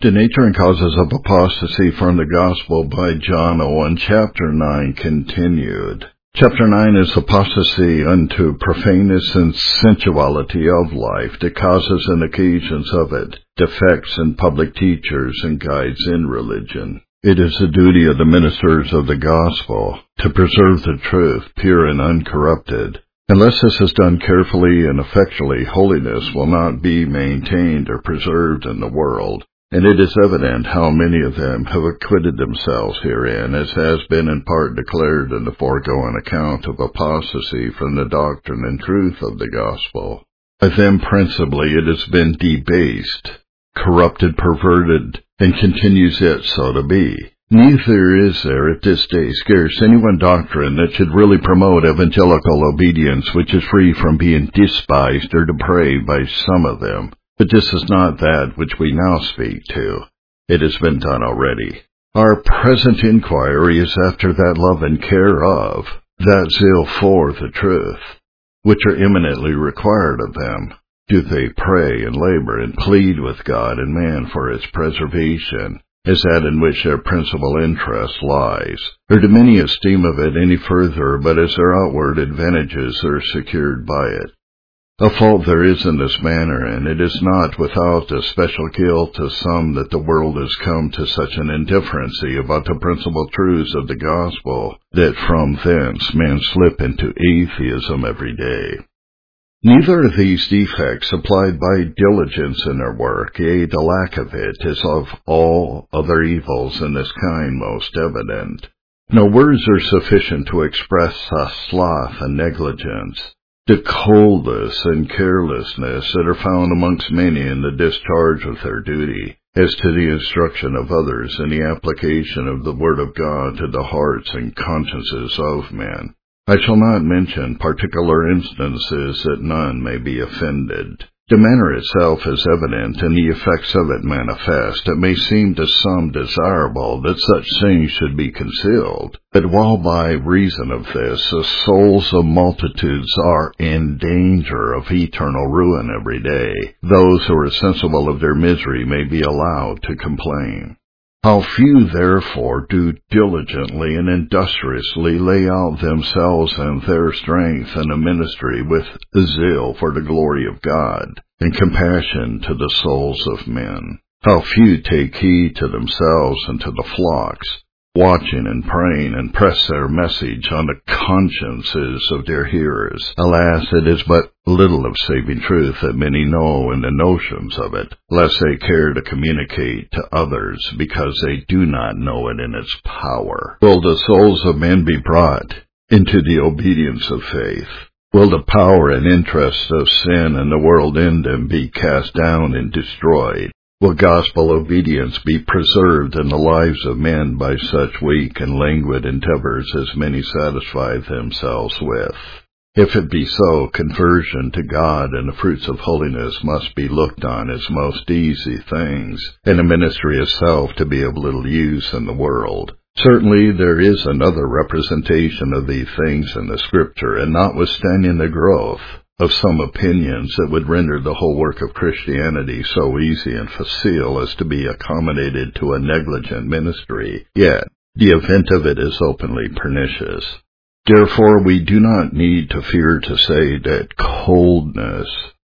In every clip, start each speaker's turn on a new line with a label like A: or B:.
A: The Nature and Causes of Apostasy from the Gospel by John Owen, Chapter 9, continued. Chapter 9 is apostasy unto profaneness and sensuality of life, the causes and occasions of it, defects in public teachers and guides in religion. It is the duty of the ministers of the gospel to preserve the truth pure and uncorrupted. Unless this is done carefully and effectually, holiness will not be maintained or preserved in the world. And it is evident how many of them have acquitted themselves herein, as has been in part declared in the foregoing account of apostasy from the doctrine and truth of the gospel. By them principally it has been debased, corrupted, perverted, and continues yet so to be. Neither is there at this day scarce any one doctrine that should really promote evangelical obedience which is free from being despised or depraved by some of them. But this is not that which we now speak to. It has been done already. Our present inquiry is after that love and care of, that zeal for the truth, which are eminently required of them. Do they pray and labor and plead with God and man for its preservation, as that in which their principal interest lies, or do many esteem of it any further but as their outward advantages are secured by it? A fault there is in this manner, and it is not without a special guilt to some that the world has come to such an indifferency about the principal truths of the gospel, that from thence men slip into atheism every day. Neither of these defects, applied by diligence in their work, yea, the lack of it, is of all other evils in this kind most evident. No words are sufficient to express sloth and negligence, the coldness and carelessness that are found amongst many in the discharge of their duty, as to the instruction of others and the application of the Word of God to the hearts and consciences of men. I shall not mention particular instances that none may be offended. The manner itself is evident, and the effects of it manifest. It may seem to some desirable that such things should be concealed, but while by reason of this the souls of multitudes are in danger of eternal ruin every day, those who are sensible of their misery may be allowed to complain. How few, therefore, do diligently and industriously lay out themselves and their strength in a ministry with zeal for the glory of God and compassion to the souls of men. How few take heed to themselves and to the flocks, watching and praying, and press their message on the consciences of their hearers. Alas, it is but little of saving truth that many know in the notions of it, lest they care to communicate to others, because they do not know it in its power. Will the souls of men be brought into the obedience of faith? Will the power and interest of sin and the world in them be cast down and destroyed? Will gospel obedience be preserved in the lives of men by such weak and languid endeavors as many satisfy themselves with? If it be so, conversion to God and the fruits of holiness must be looked on as most easy things, and the ministry itself to be of little use in the world. Certainly there is another representation of these things in the Scripture, and notwithstanding the growth of some opinions that would render the whole work of Christianity so easy and facile as to be accommodated to a negligent ministry, yet the event of it is openly pernicious. Therefore we do not need to fear to say that coldness,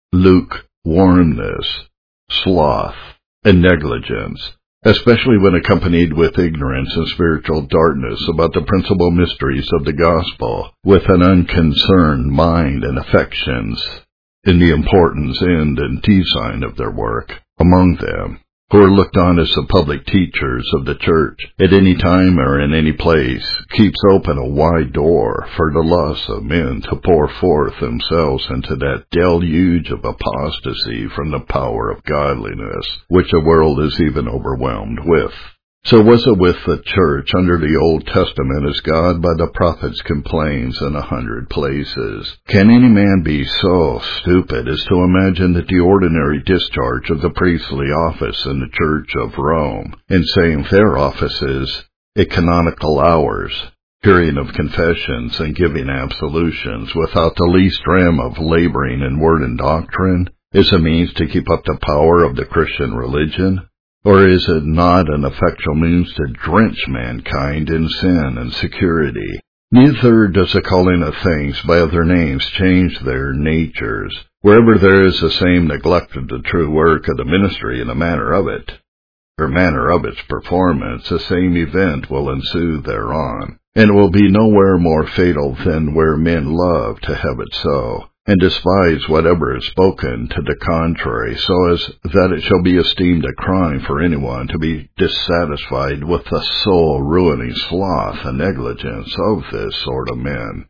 A: lukewarmness, sloth, and negligence, especially when accompanied with ignorance and spiritual darkness about the principal mysteries of the gospel, with an unconcerned mind and affections in the importance, end, and design of their work, among them, who are looked on as the public teachers of the church, at any time or in any place, keeps open a wide door for the lusts of men to pour forth themselves into that deluge of apostasy from the power of godliness, which the world is even overwhelmed with. So was it with the church under the Old Testament, as God by the prophets complains in 100 places. Can any man be so stupid as to imagine that the ordinary discharge of the priestly office in the Church of Rome, in saying their offices at canonical hours, hearing of confessions and giving absolutions, without the least dram of laboring in word and doctrine, is a means to keep up the power of the Christian religion? Or is it not an effectual means to drench mankind in sin and security? Neither does the calling of things by other names change their natures. Wherever there is the same neglect of the true work of the ministry in the manner of it, or manner of its performance, the same event will ensue thereon, and it will be nowhere more fatal than where men love to have it so, and despise whatever is spoken to the contrary, so as that it shall be esteemed a crime for anyone to be dissatisfied with the soul-ruining sloth and negligence of this sort of men.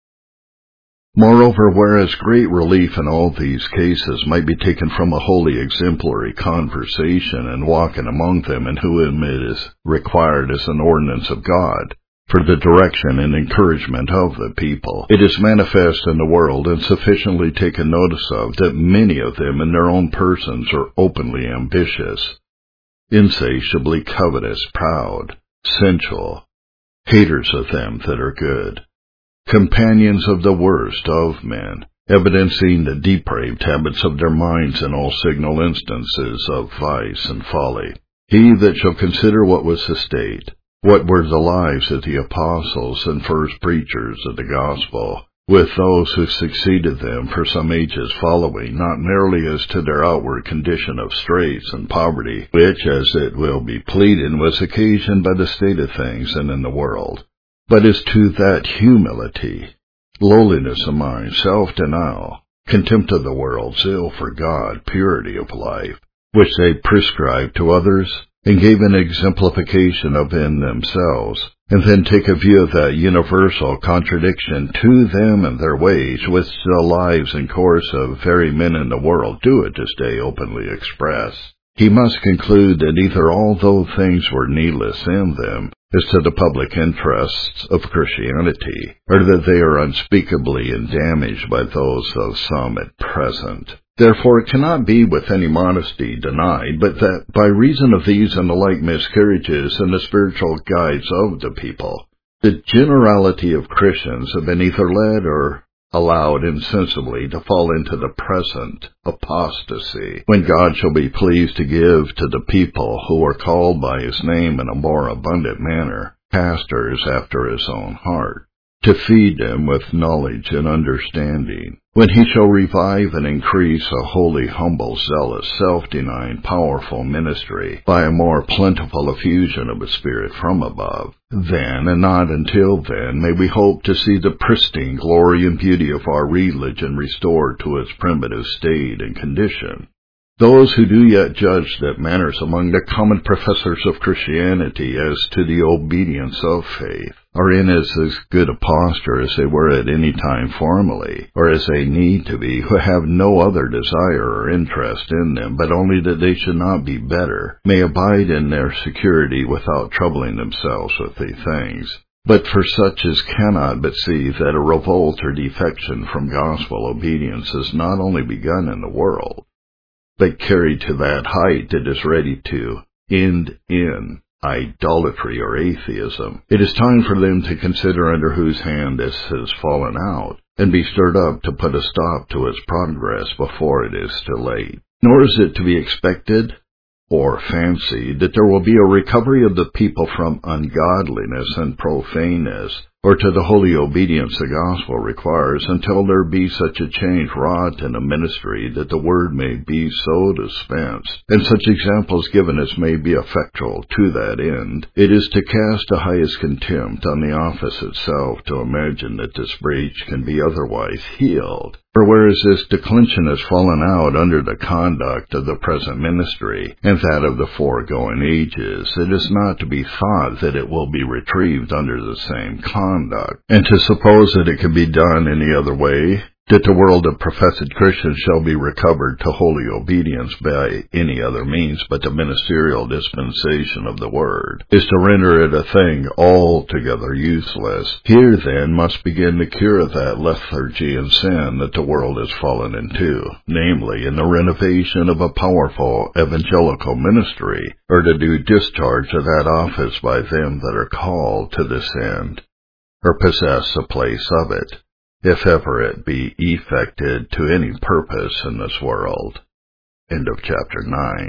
A: Moreover, whereas great relief in all these cases might be taken from a wholly exemplary conversation and walking among them, in whom it is required as an ordinance of God, for the direction and encouragement of the people, it is manifest in the world and sufficiently taken notice of that many of them in their own persons are openly ambitious, insatiably covetous, proud, sensual, haters of them that are good, companions of the worst of men, evidencing the depraved habits of their minds in all signal instances of vice and folly. He that shall consider what was the state, what were the lives of the apostles and first preachers of the gospel, with those who succeeded them for some ages following, not merely as to their outward condition of straits and poverty, which, as it will be pleaded, was occasioned by the state of things and in the world, but as to that humility, lowliness of mind, self-denial, contempt of the world, zeal for God, purity of life, which they prescribed to others, and gave an exemplification of in themselves, and then take a view of that universal contradiction to them and their ways, which the lives and course of very men in the world do at this day openly express. He must conclude that either although things were needless in them, as to the public interests of Christianity, or that they are unspeakably damaged by those of some at present. Therefore it cannot be with any modesty denied, but that by reason of these and the like miscarriages in the spiritual guides of the people, the generality of Christians have been either led or allowed insensibly to fall into the present apostasy, when God shall be pleased to give to the people who are called by his name in a more abundant manner, pastors after his own heart, to feed them with knowledge and understanding, when he shall revive and increase a holy, humble, zealous, self-denying, powerful ministry by a more plentiful effusion of his Spirit from above. Then, and not until then, may we hope to see the pristine glory and beauty of our religion restored to its primitive state and condition. Those who do yet judge that manners among the common professors of Christianity as to the obedience of faith are in as good a posture as they were at any time formerly, or as they need to be, who have no other desire or interest in them, but only that they should not be better, may abide in their security without troubling themselves with these things. But for such as cannot but see that a revolt or defection from gospel obedience is not only begun in the world, but carried to that height it is ready to end in idolatry or atheism, it is time for them to consider under whose hand this has fallen out, and be stirred up to put a stop to its progress before it is too late. Nor is it to be expected or fancied that there will be a recovery of the people from ungodliness and profaneness, or to the holy obedience the gospel requires, until there be such a change wrought in a ministry that the word may be so dispensed, and such examples given as may be effectual to that end. It is to cast the highest contempt on the office itself to imagine that this breach can be otherwise healed. For whereas this declension has fallen out under the conduct of the present ministry, and that of the foregoing ages, it is not to be thought that it will be retrieved under the same conduct, and to suppose that it can be done any other way, that the world of professed Christians shall be recovered to holy obedience by any other means but the ministerial dispensation of the word, is to render it a thing altogether useless. Here then must begin the cure of that lethargy and sin that the world has fallen into, namely in the renovation of a powerful evangelical ministry, or the due discharge of that office by them that are called to this end, or possess a place of it, if ever it be effected to any purpose in this world. End of chapter 9.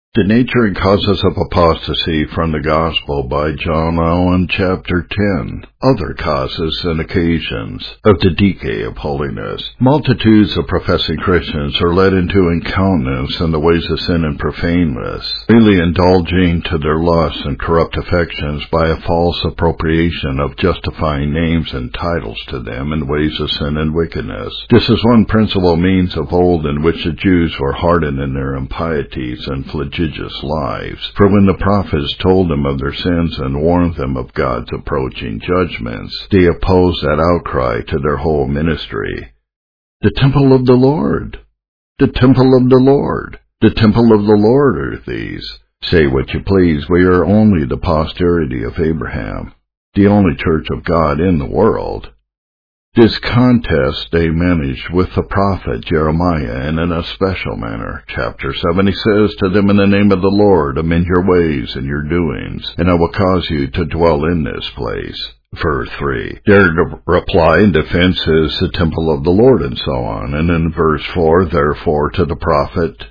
A: The Nature and Causes of Apostasy from the Gospel by John Owen, Chapter 10. Other Causes and Occasions of the Decay of Holiness. Multitudes of professing Christians are led into incontinence in the ways of sin and profaneness, really indulging to their lusts and corrupt affections by a false appropriation of justifying names and titles to them in ways of sin and wickedness. This is one principal means of old in which the Jews were hardened in their impieties and flagellous lives. For when the prophets told them of their sins and warned them of God's approaching judgments, they opposed that outcry to their whole ministry. The temple of the Lord! The temple of the Lord! The temple of the Lord are these. Say what you please, we are only the posterity of Abraham, the only church of God in the world. This contest they managed with the prophet Jeremiah in an especial manner. Chapter 7, he says to them, "In the name of the Lord, amend your ways and your doings, and I will cause you to dwell in this place." Verse 3. Their reply and defense is the temple of the Lord, and so on. And in verse 4, therefore to the prophet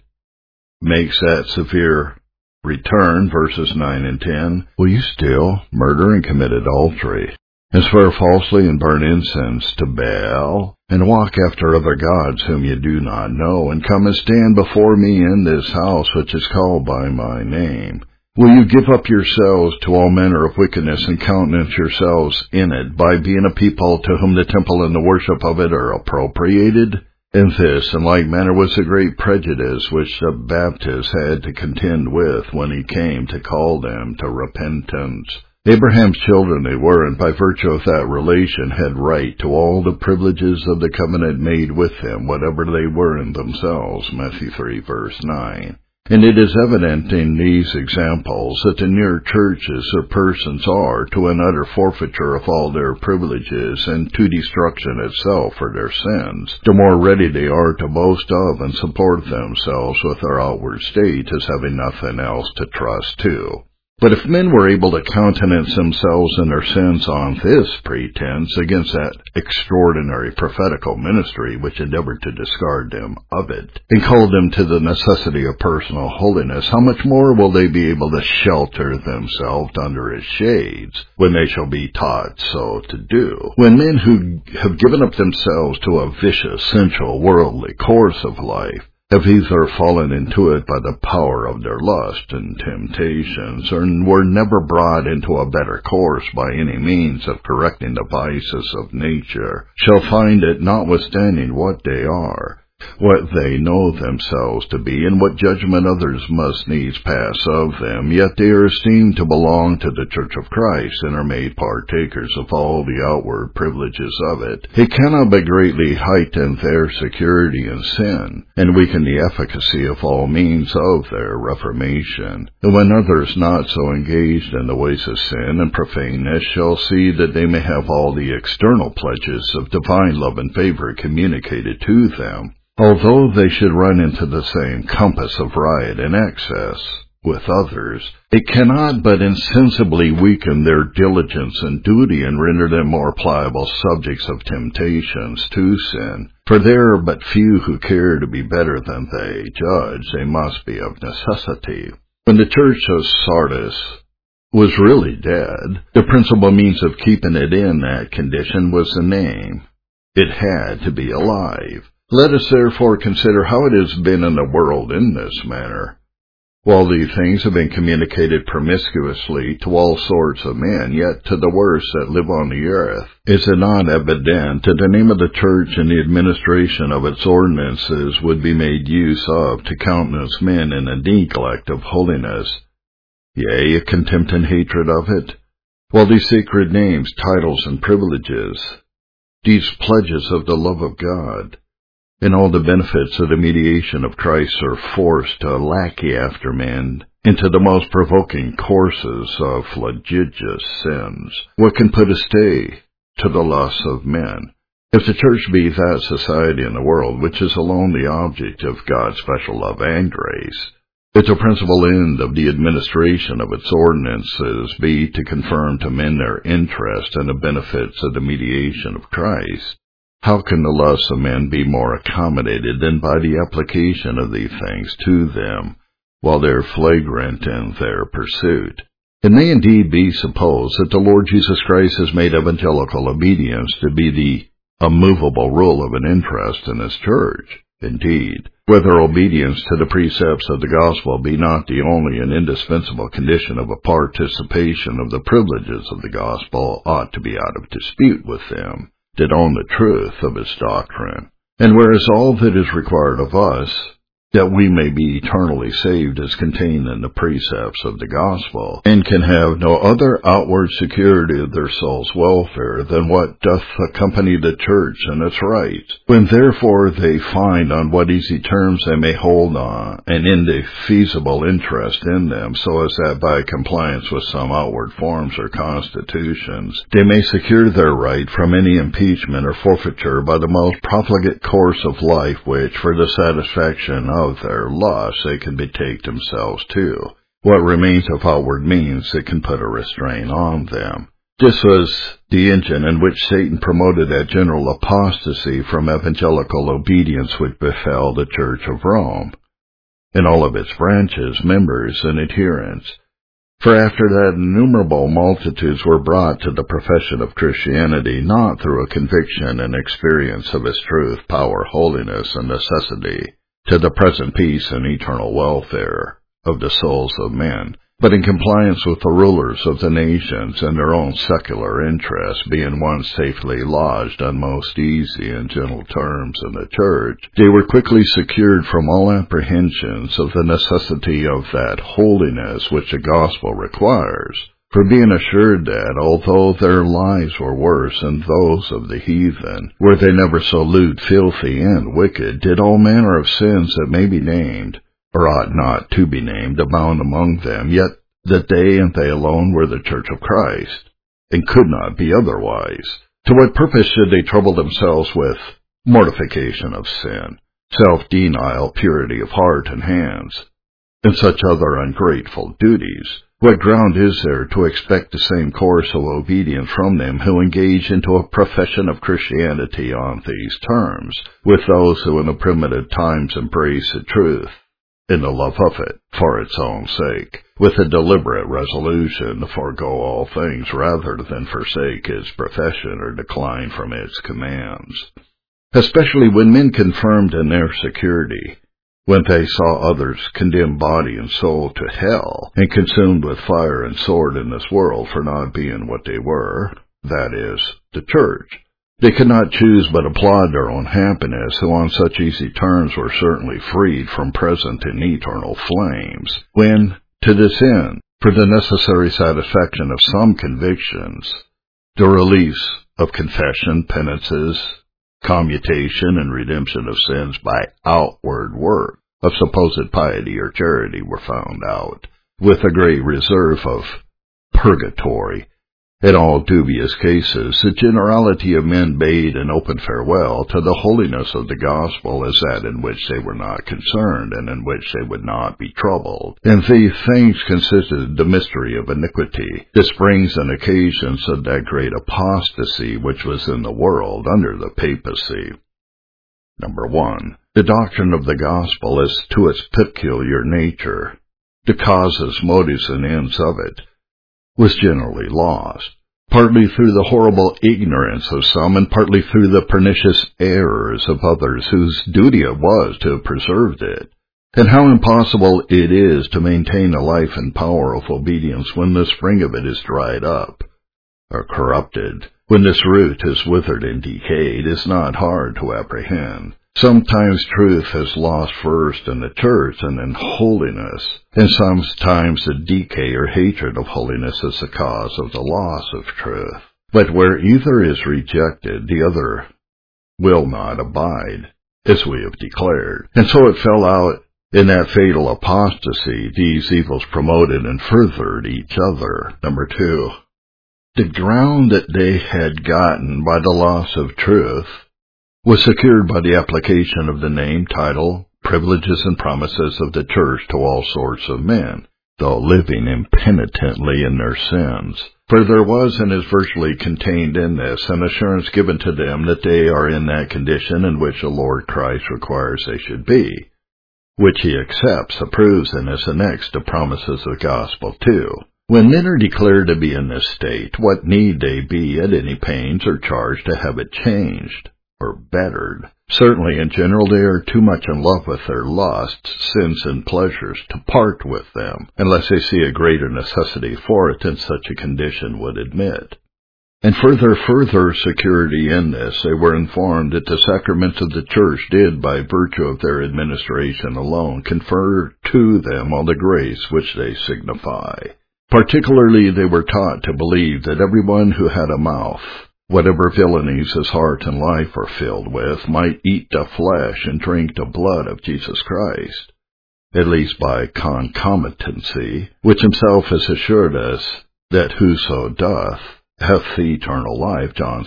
A: makes that severe return, verses 9 and 10. Will you steal, murder, and commit adultery, and swear falsely and burn incense to Baal, and walk after other gods whom you do not know, and come and stand before me in this house which is called by my name? Will you give up yourselves to all manner of wickedness and countenance yourselves in it by being a people to whom the temple and the worship of it are appropriated? And this, in like manner, was the great prejudice which the Baptist had to contend with when he came to call them to repentance. Abraham's children they were, and by virtue of that relation had right to all the privileges of the covenant made with him, whatever they were in themselves. Matthew 3, verse 9. And it is evident in these examples that the nearer churches or persons are to an utter forfeiture of all their privileges and to destruction itself for their sins, the more ready they are to boast of and support themselves with their outward state as having nothing else to trust to. But if men were able to countenance themselves in their sins on this pretense against that extraordinary prophetical ministry which endeavored to discard them of it, and called them to the necessity of personal holiness, how much more will they be able to shelter themselves under its shades, when they shall be taught so to do? When men who have given up themselves to a vicious, sensual, worldly course of life, have either fallen into it by the power of their lust and temptations, or were never brought into a better course by any means of correcting the vices of nature, shall find it, notwithstanding what they are, what they know themselves to be, and what judgment others must needs pass of them, yet they are esteemed to belong to the Church of Christ, and are made partakers of all the outward privileges of it. It cannot but greatly heighten their security in sin, and weaken the efficacy of all means of their reformation. And when others not so engaged in the ways of sin and profaneness shall see that they may have all the external pledges of divine love and favor communicated to them, although they should run into the same compass of riot and excess with others, it cannot but insensibly weaken their diligence and duty, and render them more pliable subjects of temptations to sin. For there are but few who care to be better than they judge they must be of necessity. When the church of Sardis was really dead, the principal means of keeping it in that condition was the name. It had to be alive. Let us therefore consider how it has been in the world in this manner. While these things have been communicated promiscuously to all sorts of men, yet to the worst that live on the earth, is it not evident that the name of the church and the administration of its ordinances would be made use of to countenance men in a neglect of holiness, yea, a contempt and hatred of it? While these sacred names, titles, and privileges, these pledges of the love of God, and all the benefits of the mediation of Christ are forced to lackey after men into the most provoking courses of flagitious sins, what can put a stay to the lusts of men? If the church be that society in the world which is alone the object of God's special love and grace, if the principal end of the administration of its ordinances be to confirm to men their interest in the benefits of the mediation of Christ, how can the lusts of men be more accommodated than by the application of these things to them? while they are flagrant in their pursuit. It may indeed be supposed that the Lord Jesus Christ has made evangelical obedience to be the immovable rule of an interest in His church. Indeed, whether obedience to the precepts of the gospel be not the only and indispensable condition of a participation of the privileges of the gospel ought to be out of dispute with them that own the truth of its doctrine. And whereas all that is required of us, that we may be eternally saved, is contained in the precepts of the gospel, and can have no other outward security of their soul's welfare than what doth accompany the church and its rights, when therefore they find on what easy terms they may hold on an indefeasible interest in them, so as that by compliance with some outward forms or constitutions they may secure their right from any impeachment or forfeiture by the most profligate course of life, which, for the satisfaction of their loss, they can betake themselves to. What remains of outward means that can put a restraint on them. This was the engine in which Satan promoted that general apostasy from evangelical obedience which befell the Church of Rome, and all of its branches, members, and adherents. For after that innumerable multitudes were brought to the profession of Christianity, not through a conviction and experience of its truth, power, holiness, and necessity, to the present peace and eternal welfare of the souls of men, but in compliance with the rulers of the nations and their own secular interests, being once safely lodged on most easy and gentle terms in the church, they were quickly secured from all apprehensions of the necessity of that holiness which the gospel requires, for being assured that, although their lives were worse than those of the heathen, were they never so lewd, filthy, and wicked, did all manner of sins that may be named, or ought not to be named, abound among them, yet that they and they alone were the church of Christ, and could not be otherwise. To what purpose should they trouble themselves with mortification of sin, self-denial, purity of heart and hands, and such other ungrateful duties? What ground is there to expect the same course of obedience from them who engage into a profession of Christianity on these terms, with those who in the primitive times embrace the truth, in the love of it, for its own sake, with a deliberate resolution to forego all things rather than forsake its profession or decline from its commands? Especially when men confirmed in their security, when they saw others condemned body and soul to hell, and consumed with fire and sword in this world for not being what they were, that is, the church, they could not choose but applaud their own happiness, who on such easy terms were certainly freed from present and eternal flames, when, to this end, for the necessary satisfaction of some convictions, the release of confession, penances, commutation, and redemption of sins by outward work of supposed piety or charity were found out, with a great reserve of purgatory. In all dubious cases, the generality of men bade an open farewell to the holiness of the gospel as that in which they were not concerned, and in which they would not be troubled. And these things consisted the mystery of iniquity, the springs and occasions of that great apostasy which was in the world under the papacy. Number 1. The doctrine of the gospel as to its peculiar nature, the causes, motives, and ends of it, was generally lost, partly through the horrible ignorance of some, and partly through the pernicious errors of others whose duty it was to have preserved it. And how impossible it is to maintain a life and power of obedience when the spring of it is dried up, or corrupted, when this root is withered and decayed, is not hard to apprehend. Sometimes truth has lost first in the church and in holiness, and sometimes the decay or hatred of holiness is the cause of the loss of truth. But where either is rejected, the other will not abide, as we have declared. And so it fell out in that fatal apostasy. These evils promoted and furthered each other. Number 2. The ground that they had gotten by the loss of truth was secured by the application of the name, title, privileges, and promises of the church to all sorts of men, though living impenitently in their sins. For there was and is virtually contained in this an assurance given to them that they are in that condition in which the Lord Christ requires they should be, which he accepts, approves, and is annexed to promises of the gospel too. When men are declared to be in this state, what need they be at any pains or charge to have it changed or bettered? Certainly, in general, they are too much in love with their lusts, sins, and pleasures to part with them, unless they see a greater necessity for it than such a condition would admit. And for their further security in this, they were informed that the sacraments of the Church did, by virtue of their administration alone, confer to them all the grace which they signify. Particularly, they were taught to believe that everyone who had a mouth, whatever villainies his heart and life are filled with, might eat the flesh and drink the blood of Jesus Christ, at least by concomitancy, which himself has assured us that whoso doth hath the eternal life, John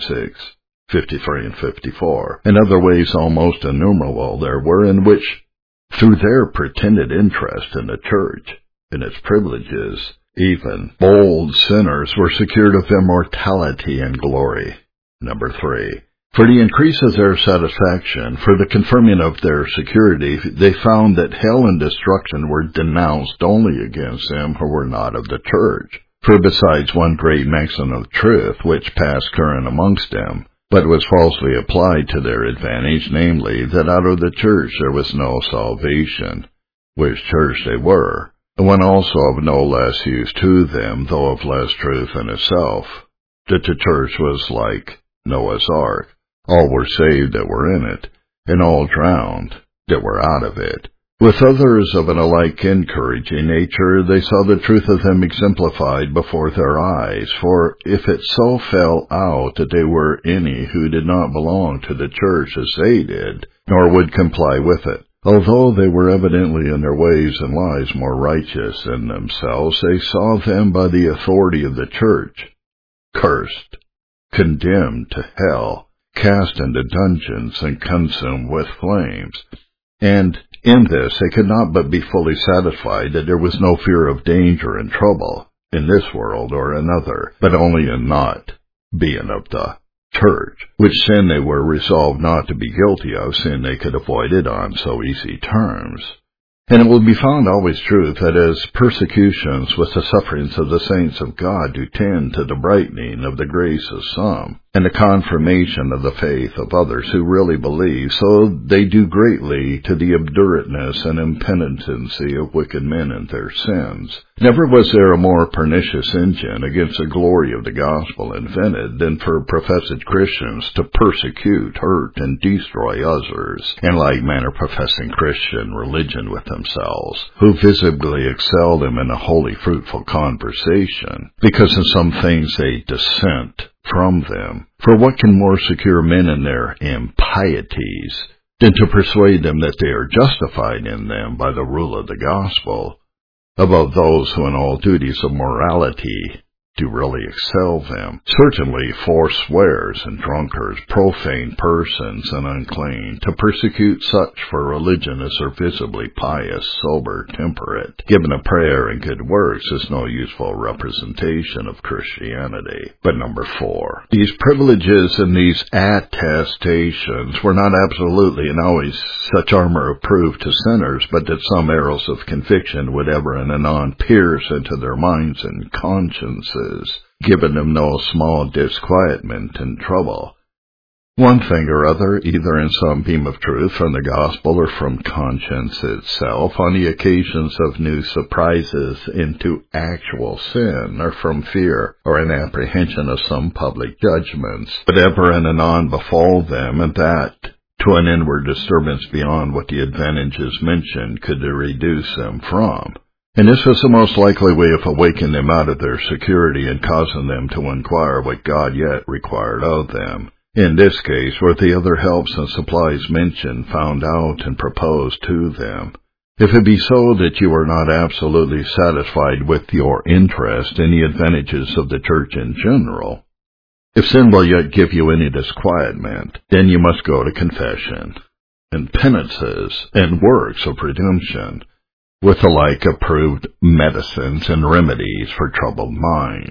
A: 6:53 and 54. And other ways almost innumerable there were in which, through their pretended interest in the Church and its privileges, even bold sinners were secured of immortality and glory. Number 3. For the increase of their satisfaction, for the confirming of their security, they found that hell and destruction were denounced only against them who were not of the Church. For besides one great maxim of truth, which passed current amongst them, but was falsely applied to their advantage, namely, that out of the Church there was no salvation, which Church they were, and one also of no less use to them, though of less truth in itself, that the Church was like Noah's ark. All were saved that were in it, and all drowned that were out of it. With others of an alike encouraging nature, they saw the truth of them exemplified before their eyes, for if it so fell out that they were any who did not belong to the Church as they did, nor would comply with it, although they were evidently in their ways and lives more righteous than themselves, they saw them by the authority of the Church cursed, condemned to hell, cast into dungeons, and consumed with flames. And in this they could not but be fully satisfied that there was no fear of danger and trouble in this world or another, but only in not being of the Church, which sin they were resolved not to be guilty of, sin they could avoid it on so easy terms. And it will be found always true that as persecutions with the sufferings of the saints of God do tend to the brightening of the grace of some, and the confirmation of the faith of others who really believe, so they do greatly to the obdurateness and impenitency of wicked men in their sins. Never was there a more pernicious engine against the glory of the gospel invented than for professed Christians to persecute, hurt, and destroy others, in like manner professing Christian religion with themselves, who visibly excel them in a wholly fruitful conversation, because in some things they dissent from them. For what can more secure men in their impieties than to persuade them that they are justified in them by the rule of the gospel, above those who in all duties of morality do really excel them? Certainly forswears and drunkards, profane persons, and unclean, to persecute such for religion as are visibly pious, sober, temperate, given to prayer and good works, is no useful representation of Christianity. But number 4, these privileges and these attestations were not absolutely and always such armor of proof to sinners, but that some arrows of conviction would ever and anon pierce into their minds and consciences, giving them no small disquietment and trouble. One thing or other, either in some beam of truth from the gospel or from conscience itself, on the occasions of new surprises into actual sin, or from fear or an apprehension of some public judgments, but ever and anon befall them, and that to an inward disturbance beyond what the advantages mentioned could reduce them from. And this was the most likely way of awakening them out of their security and causing them to inquire what God yet required of them. In this case, were the other helps and supplies mentioned found out and proposed to them. If it be so that you are not absolutely satisfied with your interest in the advantages of the Church in general, if sin will yet give you any disquietment, then you must go to confession, and penances, and works of redemption, with the like approved medicines and remedies for troubled minds.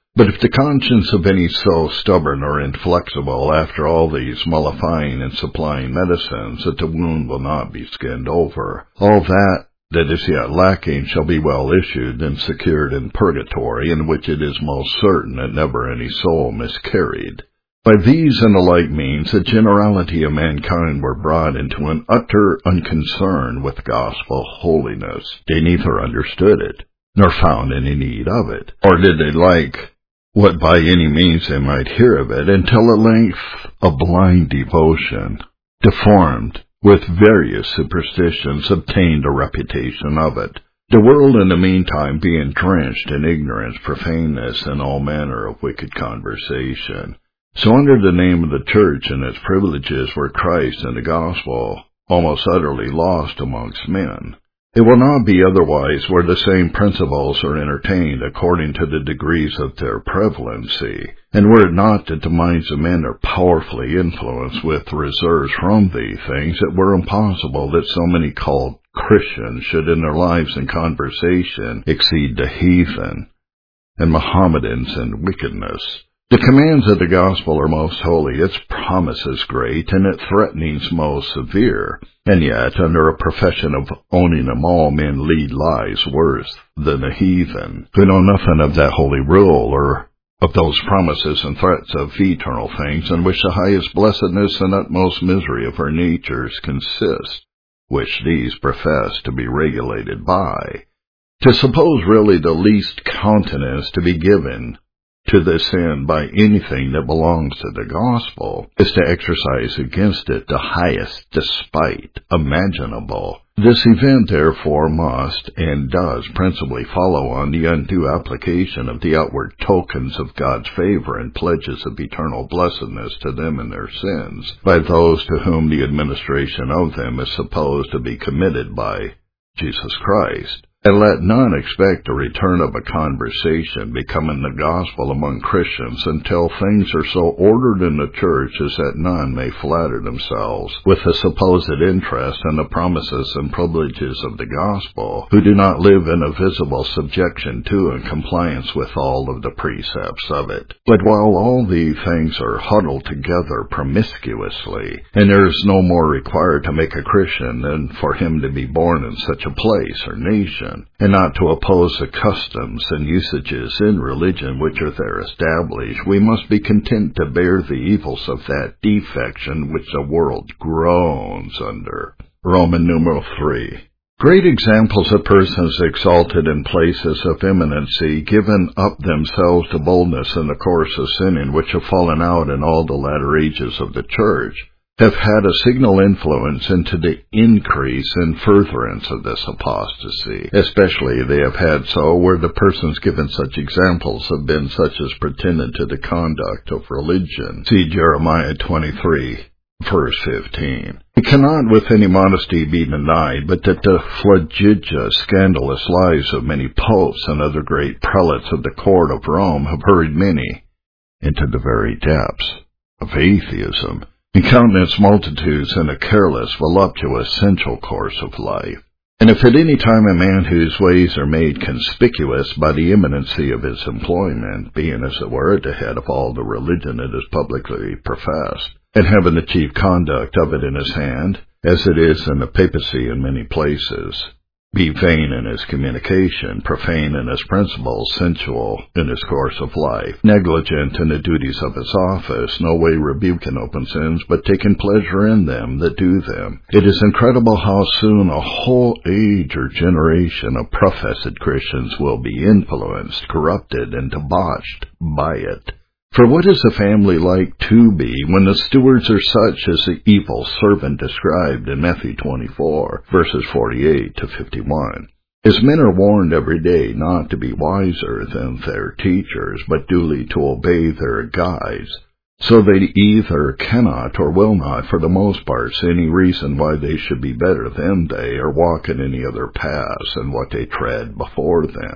A: But if the conscience of any so stubborn or inflexible after all these mollifying and supplying medicines that the wound will not be skinned over, all that is yet lacking shall be well issued and secured in purgatory, in which it is most certain that never any soul miscarried. By these and the like means, the generality of mankind were brought into an utter unconcern with gospel holiness. They neither understood it, nor found any need of it, or did they like what by any means they might hear of it, until at length a blind devotion, deformed with various superstitions, obtained a reputation of it. The world in the meantime being drenched in ignorance, profaneness, and all manner of wicked conversation. So under the name of the church and its privileges were Christ and the gospel almost utterly lost amongst men. It will not be otherwise where the same principles are entertained according to the degrees of their prevalency, and were it not that the minds of men are powerfully influenced with reserves from these things, it were impossible that so many called Christians should in their lives and conversation exceed the heathen and Mohammedans in wickedness. The commands of the gospel are most holy, its promises great, and its threatenings most severe. And yet, under a profession of owning them all, men lead lives worse than the heathen, who know nothing of that holy rule, or of those promises and threats of eternal things, in which the highest blessedness and utmost misery of our natures consist, which these profess to be regulated by. To suppose really the least countenance to be given to this end by anything that belongs to the gospel is to exercise against it the highest despite imaginable. This event, therefore, must and does principally follow on the undue application of the outward tokens of God's favor and pledges of eternal blessedness to them in their sins, by those to whom the administration of them is supposed to be committed by Jesus Christ. And let none expect a return of a conversation becoming the gospel among Christians until things are so ordered in the church as that none may flatter themselves with the supposed interest and the promises and privileges of the gospel, who do not live in a visible subjection to and compliance with all of the precepts of it. But while all these things are huddled together promiscuously, and there is no more required to make a Christian than for him to be born in such a place or nation, and not to oppose the customs and usages in religion which are there established, we must be content to bear the evils of that defection which the world groans under. Roman numeral 3. Great examples of persons exalted in places of eminency, given up themselves to boldness in the course of sinning, which have fallen out in all the latter ages of the church, have had a signal influence into the increase and furtherance of this apostasy. Especially they have had so where the persons given such examples have been such as pretended to the conduct of religion. See Jeremiah 23, verse 15. It cannot with any modesty be denied, but that the flagitious, scandalous lives of many popes and other great prelates of the court of Rome have hurried many into the very depths of atheism, and countenance multitudes in a careless, voluptuous, sensual course of life. And if at any time a man whose ways are made conspicuous by the eminency of his employment, being as it were at the head of all the religion that is publicly professed, and having the chief conduct of it in his hand, as it is in the papacy in many places, be vain in his communication, profane in his principles, sensual in his course of life, negligent in the duties of his office, no way rebuking open sins, but taking pleasure in them that do them. It is incredible how soon a whole age or generation of professed Christians will be influenced, corrupted, and debauched by it. For what is a family like to be when the stewards are such as the evil servant described in Matthew 24, verses 48 to 51? As men are warned every day not to be wiser than their teachers, but duly to obey their guides, so they either cannot or will not, for the most part, see any reason why they should be better than they, or walk in any other paths than what they tread before them.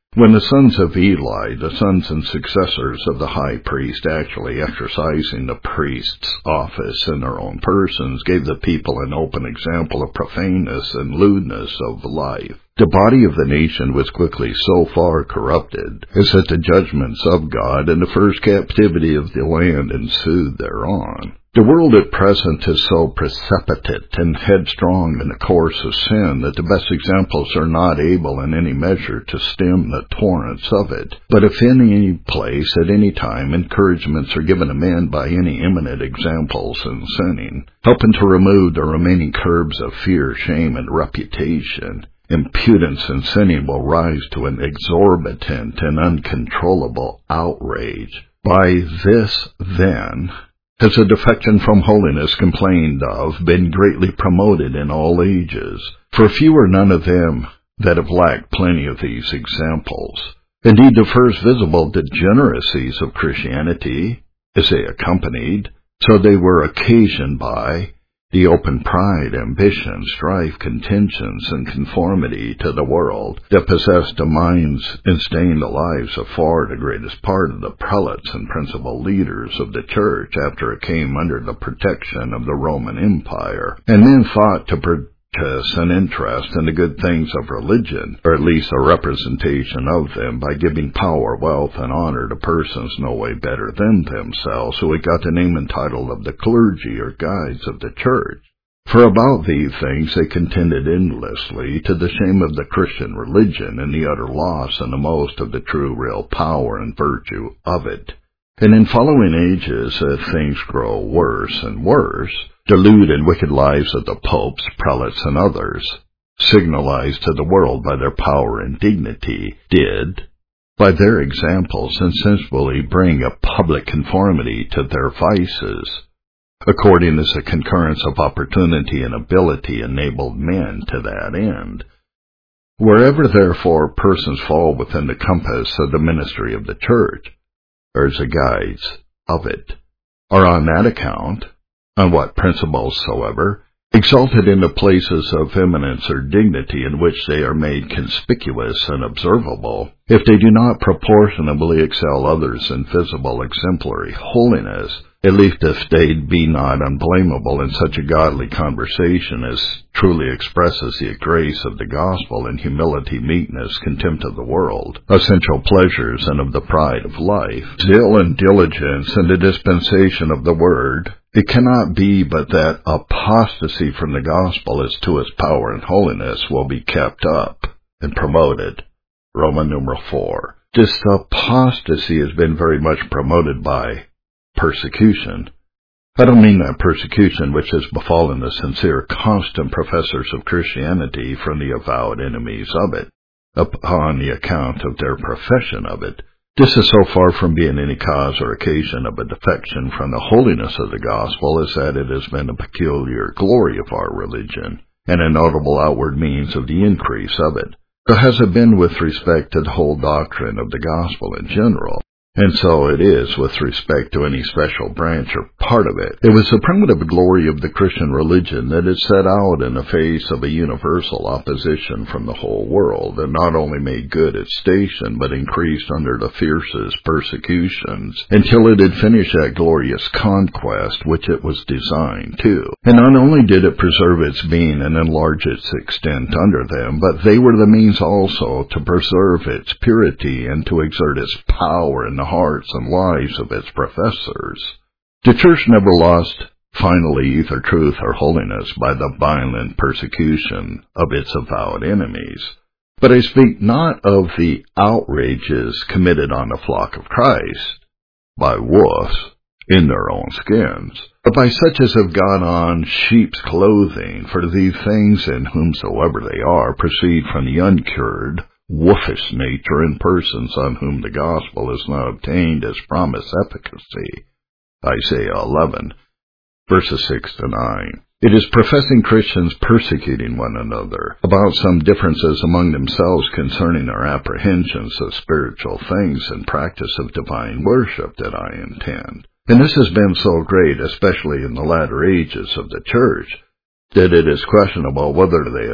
A: When the sons of Eli, the sons and successors of the high priest, actually exercising the priest's office in their own persons, gave the people an open example of profaneness and lewdness of life, the body of the nation was quickly so far corrupted as that the judgments of God and the first captivity of the land ensued thereon. The world at present is so precipitate and headstrong in the course of sin that the best examples are not able in any measure to stem the torrents of it. But if in any place, at any time, encouragements are given to men by any eminent examples in sinning, helping to remove the remaining curbs of fear, shame, and reputation, impudence and sinning will rise to an exorbitant and uncontrollable outrage. By this, then, has a defection from holiness complained of been greatly promoted in all ages, for few or none of them that have lacked plenty of these examples. Indeed, the first visible degeneracies of Christianity, as they accompanied, so they were occasioned by, the open pride, ambition, strife, contentions, and conformity to the world that possessed the minds and stained the lives of far the greatest part of the prelates and principal leaders of the church after it came under the protection of the Roman Empire, and men thought to purchase an interest in the good things of religion, or at least a representation of them, by giving power, wealth, and honor to persons no way better than themselves, who had got the name and title of the clergy or guides of the church. For about these things they contended endlessly, to the shame of the Christian religion, and the utter loss and the most of the true real power and virtue of it. And in following ages, as things grow worse and worse, the lewd and wicked lives of the popes, prelates, and others, signalized to the world by their power and dignity, did, by their examples, insensibly bring a public conformity to their vices, according as the concurrence of opportunity and ability enabled men to that end. Wherever, therefore, persons fall within the compass of the ministry of the church, or as the guides of it, are on that account, on what principles soever, exalted into places of eminence or dignity in which they are made conspicuous and observable, if they do not proportionably excel others in visible exemplary holiness, at least if they be not unblameable in such a godly conversation as truly expresses the grace of the gospel in humility, meekness, contempt of the world, essential pleasures, and of the pride of life, zeal and diligence in the dispensation of the word, it cannot be but that apostasy from the gospel as to its power and holiness will be kept up and promoted. Roman numeral 4. This apostasy has been very much promoted by persecution. I don't mean that persecution which has befallen the sincere, constant professors of Christianity from the avowed enemies of it, upon the account of their profession of it. This is so far from being any cause or occasion of a defection from the holiness of the gospel as that it has been a peculiar glory of our religion, and a notable outward means of the increase of it. So has it been with respect to the whole doctrine of the gospel in general, and so it is with respect to any special branch or part of it. It was the primitive glory of the Christian religion that it set out in the face of a universal opposition from the whole world, and not only made good its station, but increased under the fiercest persecutions, until it had finished that glorious conquest which it was designed to. And not only did it preserve its being and enlarge its extent under them, but they were the means also to preserve its purity and to exert its power in the hearts and lives of its professors. The church never lost finally either truth or holiness by the violent persecution of its avowed enemies. But I speak not of the outrages committed on the flock of Christ by wolves in their own skins, but by such as have got on sheep's clothing, for these things in whomsoever they are proceed from the uncured, wolfish nature in persons on whom the gospel is not obtained as promised efficacy. Isaiah 11, verses 6 to 9. It is professing Christians persecuting one another about some differences among themselves concerning their apprehensions of spiritual things and practice of divine worship that I intend. And this has been so great, especially in the latter ages of the church, that it is questionable whether they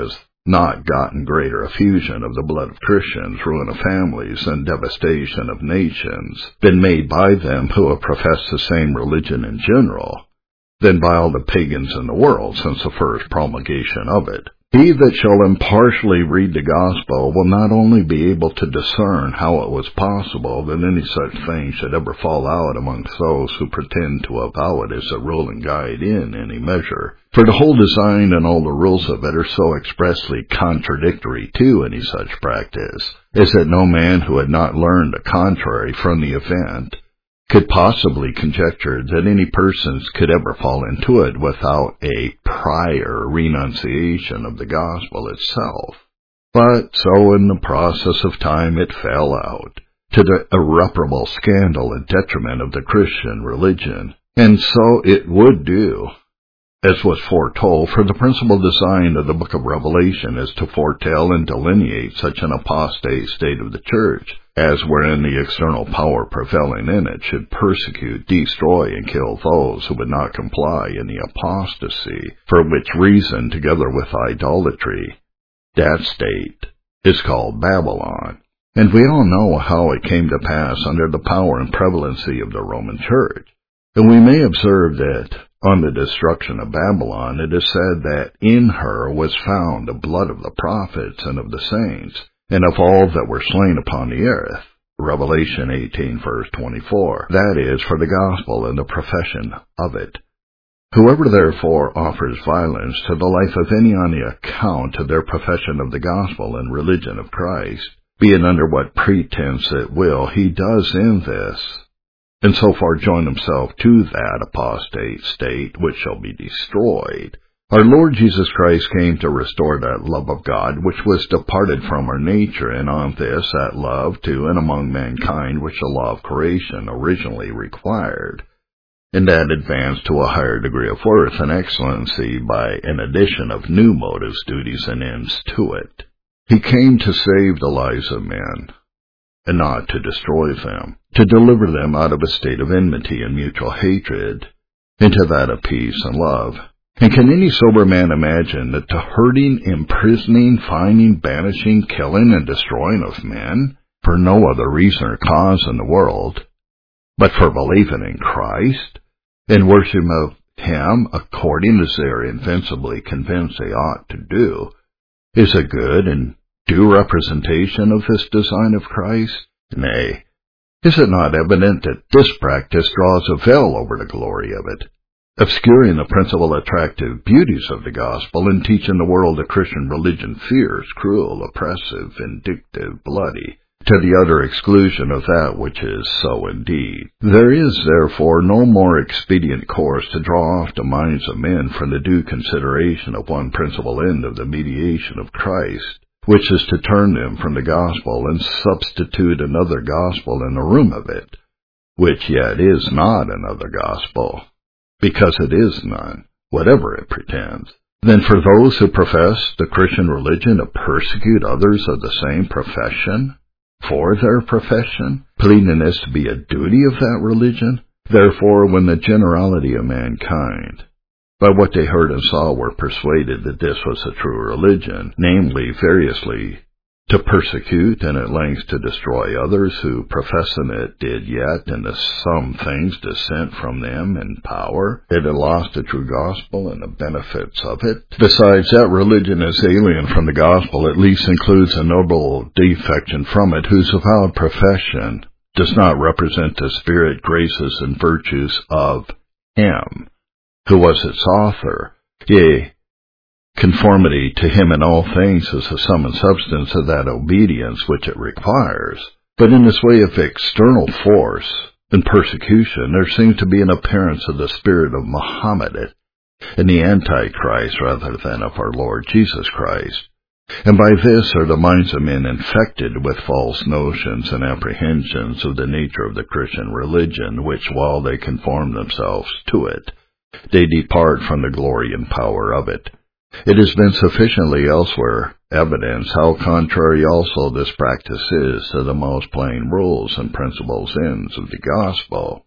A: not gotten greater effusion of the blood of Christians, ruin of families, and devastation of nations been made by them who have professed the same religion in general than by all the pagans in the world since the first promulgation of it. He that shall impartially read the gospel will not only be able to discern how it was possible that any such thing should ever fall out amongst those who pretend to avow it as a rule and guide in any measure, for the whole design and all the rules of it are so expressly contradictory to any such practice, as that no man who had not learned the contrary from the event could possibly conjecture that any persons could ever fall into it without a prior renunciation of the gospel itself. But so in the process of time it fell out, to the irreparable scandal and detriment of the Christian religion. And so it would do, as was foretold, for the principal design of the book of Revelation is to foretell and delineate such an apostate state of the church, as wherein the external power prevailing in it should persecute, destroy, and kill those who would not comply in the apostasy, for which reason, together with idolatry, that state is called Babylon. And we all know how it came to pass under the power and prevalency of the Roman Church. And we may observe that on the destruction of Babylon, it is said that in her was found the blood of the prophets and of the saints, and of all that were slain upon the earth. Revelation 18, verse 24. That is, for the gospel and the profession of it. Whoever therefore offers violence to the life of any on the account of their profession of the gospel and religion of Christ, be it under what pretense it will, he does in this, and so far join himself to that apostate state which shall be destroyed. Our Lord Jesus Christ came to restore that love of God which was departed from our nature, and on this, that love to and among mankind which the law of creation originally required, and that advanced to a higher degree of worth and excellency by an addition of new motives, duties, and ends to it. He came to save the lives of men, and not to destroy them, to deliver them out of a state of enmity and mutual hatred into that of peace and love. And can any sober man imagine that the hurting, imprisoning, fining, banishing, killing, and destroying of men, for no other reason or cause in the world, but for believing in Christ, and worship of Him according as they are invincibly convinced they ought to do, is a good and due representation of this design of Christ? Nay, is it not evident that this practice draws a veil over the glory of it, obscuring the principal attractive beauties of the gospel, and teaching the world a Christian religion fierce, cruel, oppressive, vindictive, bloody, to the utter exclusion of that which is so indeed? There is, therefore, no more expedient course to draw off the minds of men from the due consideration of one principal end of the mediation of Christ, which is to turn them from the gospel and substitute another gospel in the room of it, which yet is not another gospel, because it is none, whatever it pretends, than for those who profess the Christian religion to persecute others of the same profession for their profession, pleading this to be a duty of that religion. Therefore, when the generality of mankind, by what they heard and saw, were persuaded that this was a true religion, namely, variously to persecute and at length to destroy others who, professing it, did yet in some things dissent from them in power, it had lost the true gospel and the benefits of it. Besides, that religion is alien from the gospel, at least includes a noble defection from it, whose avowed profession does not represent the spirit, graces, and virtues of Him who was its author. Yea, conformity to Him in all things is the sum and substance of that obedience which it requires. But in this way of external force and persecution, there seems to be an appearance of the spirit of Muhammad and the Antichrist rather than of our Lord Jesus Christ. And by this are the minds of men infected with false notions and apprehensions of the nature of the Christian religion, which, while they conform themselves to it, they depart from the glory and power of it. It has been sufficiently elsewhere evidenced how contrary also this practice is to the most plain rules and principles ends of the gospel.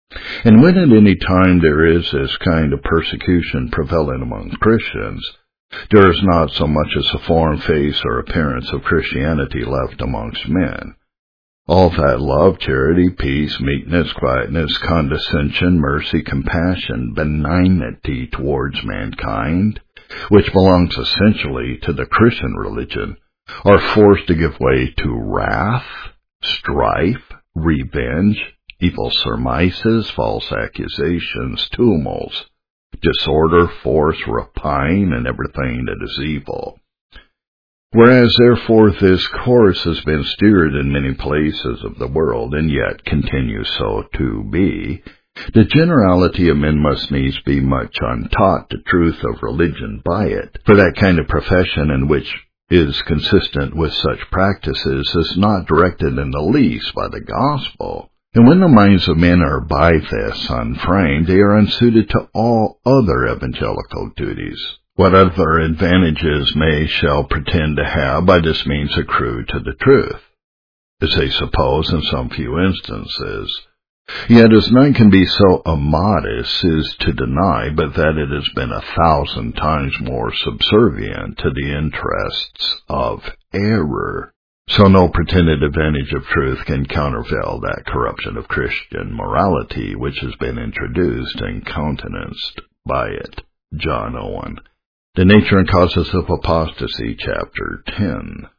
A: And when at any time there is this kind of persecution prevalent among Christians, There is not so much as a form, face, or appearance of Christianity left amongst men. All that love, charity, peace, meekness, quietness, condescension, mercy, compassion, benignity towards mankind, which belongs essentially to the Christian religion, are forced to give way to wrath, strife, revenge, evil surmises, false accusations, tumults, disorder, force, rapine, and everything that is evil. Whereas, therefore, this course has been steered in many places of the world, and yet continues so to be, the generality of men must needs be much untaught the truth of religion by it, for that kind of profession in which is consistent with such practices is not directed in the least by the gospel. And when the minds of men are by this unframed, they are unsuited to all other evangelical duties. What other advantages shall pretend to have by this means accrue to the truth, as they suppose in some few instances. Yet as none can be so immodest as to deny but that it has been 1,000 times more subservient to the interests of error, so no pretended advantage of truth can countervail that corruption of Christian morality which has been introduced and countenanced by it. John Owen. The Nature and Causes of Apostasy, Chapter 10.